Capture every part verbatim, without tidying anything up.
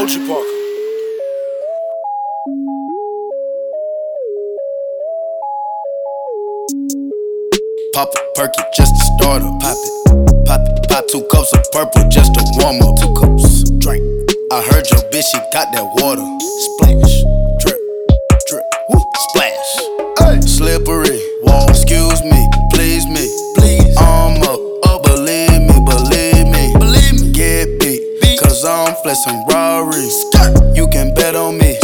O G Parker. Pop a perky just to start up. Pop it, pop it, pop two cups of purple just to warm up. Two cups, drink. I heard your bitch, she got that water. Splash, drip, drip, woo, splash. Ay. Slippery, wall. Excuse me, please me, please. I'm up, oh believe me, believe me, believe me. Get beat, beat. Cause I'm flexing Rari. You can bet on me.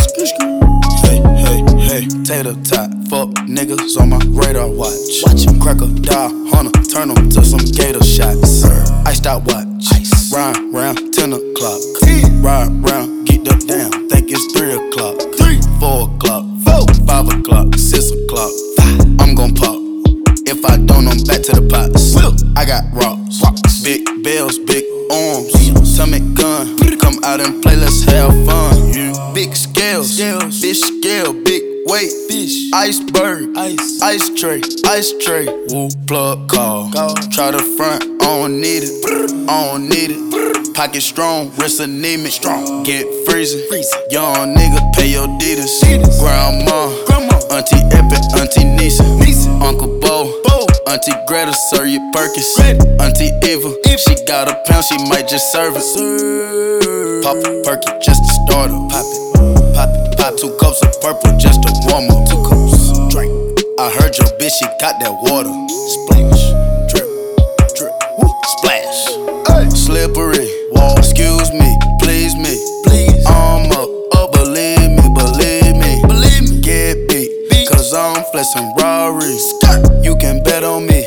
Hey, hey, hey, tater tot. Fuck niggas on my radar watch. Watch him crack a die hunter, turn him to some gator shots. Iced out watch, ice. Ride round ten o'clock. Ride round, get the down, think it's three o'clock. Three, four o'clock, four, five o'clock, six o'clock. I'm gon' pop. If I don't, I'm back to the pots. I got rocks, rocks. Big bells, big arms. Tummy gun, come out and play, let's have fun. Big scales, fish scale, big weight, fish, iceberg, ice, ice tray, ice tray. Woo, plug call. Go. Try the front, I don't need it, I don't need it. Pocket strong, wrist anemic, strong. Get freezing, freezing. Young nigga, pay your deeders. Grandma, grandma, Auntie Epic, Auntie Nisa, Nisa. Uncle Bo, Bo, Auntie Greta, serve your Perkins. Auntie Eva, if she got a pound, she might just serve it. Serve. Pop a perky just to start up. Pop it, pop it, pop two cups of purple just to warm up. Two cups, drink. I heard your bitch, she got that water. Splash, drip, drip, woo, splash. Ay. Slippery, wall. Excuse me, please me, please. I'm up, oh believe me, believe me, believe me. Get beat, beat. Cause I'm flexing Rari. You can bet on me.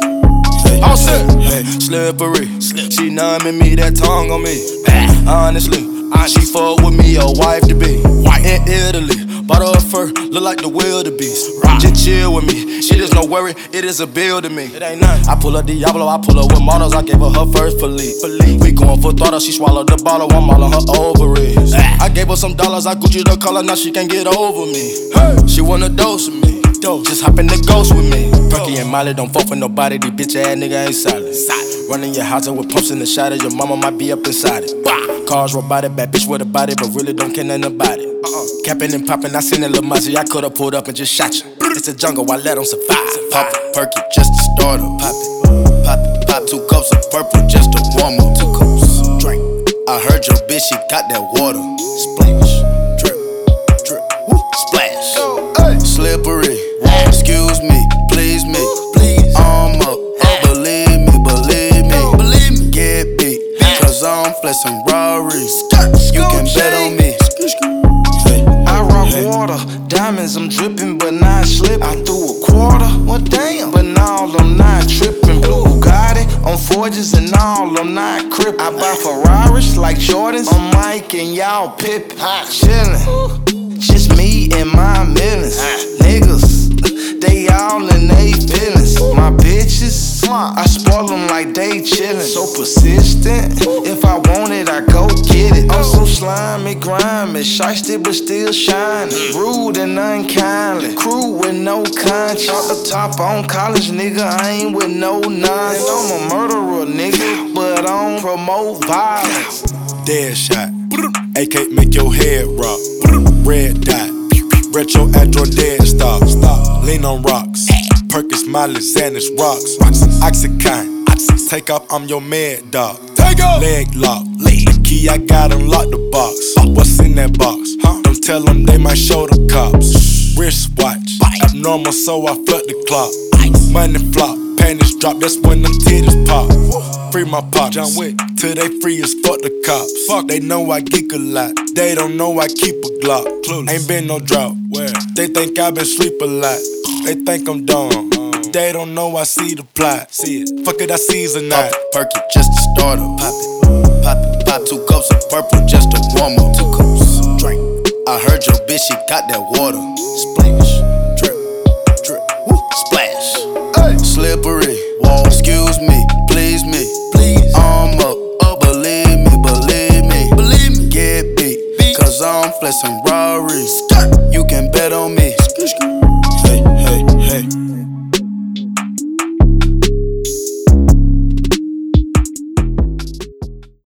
Hey, all set. Hey, slippery, Slip. She numbing me, that tongue on me. Honestly, she fuck with me, a wife to be. In Italy, bought her a fur, look like the wildebeest. Just chill with me, shit is no worry, it is a bill to me. It ain't nothing. I pull up Diablo, I pull up with models, I gave her her first Philippe. We going for throttle, she swallowed the bottle, I'm all on her ovaries. I gave her some dollars, I Gucci the color, now she can't get over me. She wanna dose with me. Just hop in the ghost with me. Perky and Molly don't fuck with nobody. These bitch ass nigga ain't solid. Running your house with pumps in the shot of your mama might be up inside it. Cars robotic, bad bitch with a body, but really don't care nothing about it. Uh-uh. Capping and popping, I seen a little Mozzie. I could've pulled up and just shot you. It's a jungle, I let them survive. Pop a perky just to start up. Pop it, pop it, pop two cups of purple just to warm up. Two cups, drink. I heard your bitch, she got that water. Splash, drip, drip, woo, splash. Slippery. Excuse me, please me, please. I'm up, oh believe me, believe me, believe me. Get beat, cause I'm flexing Rari. You can bet on me. Hey. I rock water, diamonds I'm dripping, but not slipping. I threw a quarter, well damn, but now I'm not tripping. Blue Bugatti on forges and all I'm not crippin'. I buy Ferraris like Jordans, I'm Mike and y'all Pippin. Chillin', just me and my millions. Niggas, they all in they feelings. My bitches, I spoil them like they chillin'. So persistent, if I want it, I go get it. I'm so slimy, grimy, shiesty but still shining. Rude and unkindly, crew with no conscience. Off the top on college, nigga, I ain't with no nonsense. I'm a murderer, nigga, but I don't promote violence. Dead shot, A K make your head rock. Red dot, retro Android dead stop. Stop, lean on rocks. Perkins, Molly, Xanax, rocks. Oxycontin, take off, I'm your mad dog. Take off, leg lock. The key I got unlock the box. What's in that box? Don't tell them they might show the cops. Wristwatch, abnormal, so I flood the clock. Money flop, panties drop, that's when them titties pop. Free my pops, John Wick, till they free as fuck the cops. Fuck, they know I geek a lot, they don't know I keep a Glock. Clueless. Ain't been no drought, where? They think I been sleep a lot, they think I'm dumb. They don't know I see the plot, see it, fuck it, I season that. Pop a perky just to start up. Pop it, pop it, pop two cups of purple just to warm up. Two cups, drink. I heard your bitch, she got that water. Splash.